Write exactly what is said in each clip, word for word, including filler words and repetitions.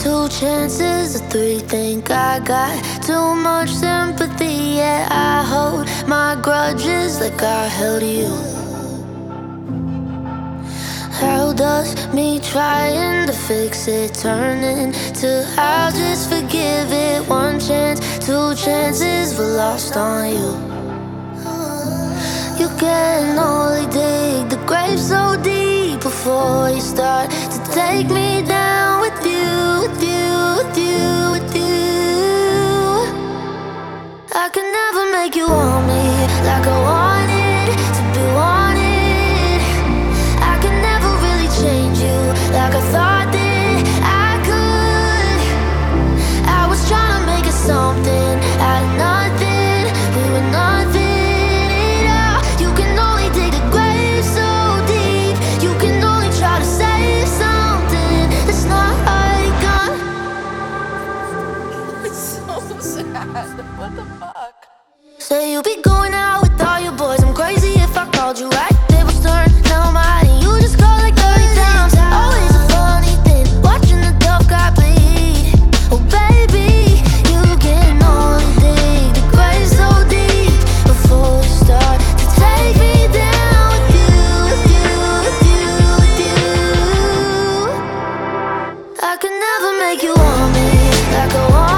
Two chances, or three, think I got too much sympathy. Yeah, I hold my grudges like I held you. How does me trying to fix it turn into I'll just forgive it? One chance, two chances, but lost on you. You can only dig the grave so deep before you start to take me down with you, with you, with you, with you. I can never make you want me like I wanted to be wanted. I can never really change you like I thought that I could. I was trying to make it something out of nothing. We were nothing. What the fuck? Say you be going out with all your boys. I'm crazy if I called you right. Tables turn, now I'm hiding. You just call like thirty times. Always a funny thing, watching the tough guy bleed. Oh baby, you can only dig the grave so deep before you start to take me down with you, with you, with you, with you. I could never make you want me like I want.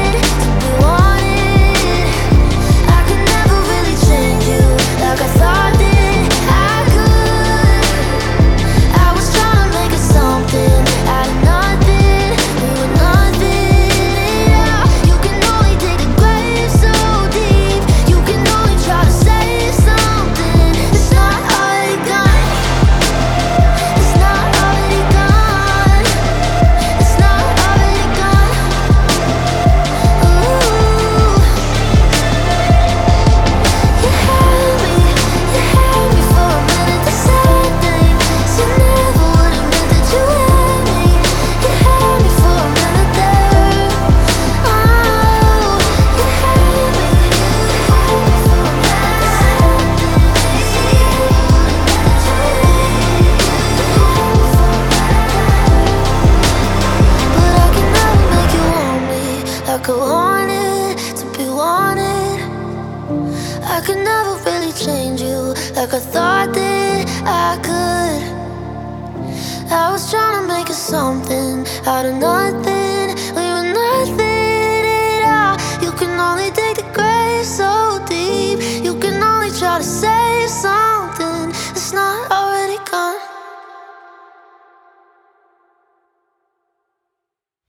Like I wanted to be wanted. I could never really change you like I thought that I could. I was trying to make it something out of nothing.